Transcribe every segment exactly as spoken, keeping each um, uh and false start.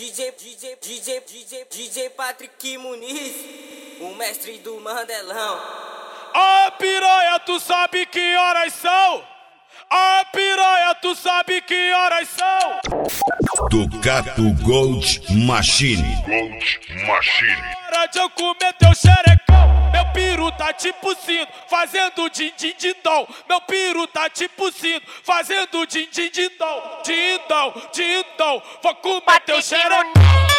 DJ, DJ, DJ, DJ, DJ Patrick Muniz, o mestre do Mandelão. Ó piranha, tu sabe que horas são? Ó piranha, tu sabe que horas são? Ducato Gold Machine. Gold Machine. Hora de eu comer teu xerecão. Meu piru tá tipo sino, fazendo din-din-din-dom. Meu piru tá tipo sino, fazendo din-din-din-dom. Din-dom, din-dom, vou comer teu xerecão.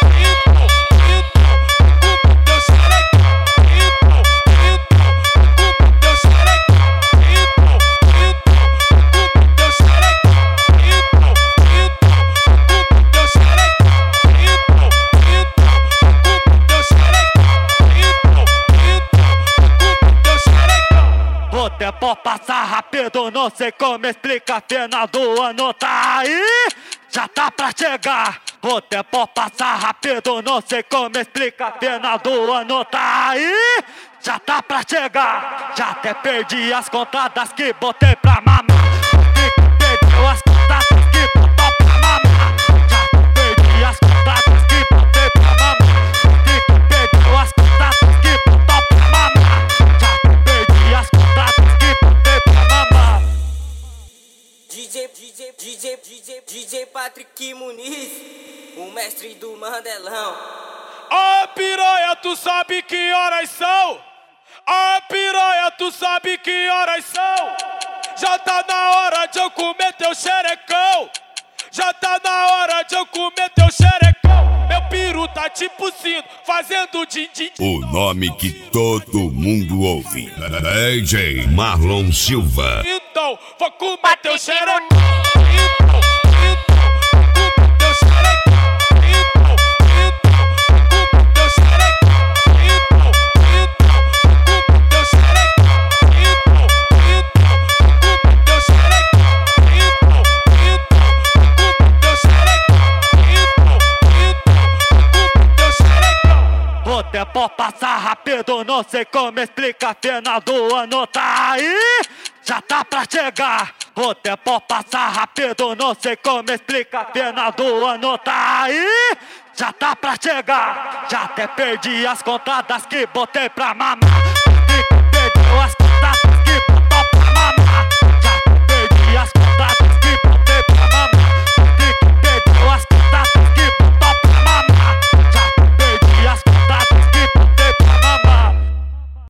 O tempo passa rápido, não sei como explicar. Final do ano tá aí, já tá pra chegar. O tempo passa rápido, não sei como explicar. Final do ano tá aí, já tá pra chegar. Já até perdi as contadas que botei pra mamar. Perdeu as contadas que botou pra mamar. Já perdi as contadas que botei pra mamar. Perdeu as contadas que botou pra mamar. Já perdi as contadas que botei pra mamar. DJ, DJ, DJ, DJ, DJ Patrick Muniz, o mestre do Mandelão. Ó piranha, tu sabe que horas são? Ó piranha, tu sabe que horas são? Já tá na hora de eu comer teu xerecão. Já tá na hora de eu comer teu xerecão. Meu piru tá tipo sino, fazendo din-din. O nome que todo mundo ouve. D J Marlon Silva. Então, vou comer teu xerecão. Então, O tempo passa rápido, não sei como explicar. Final do ano tá aí, já tá pra chegar. O tempo passa rápido, não sei como explicar. Final do ano tá aí, já tá pra chegar. Já até perdi as contadas que botei pra mamar.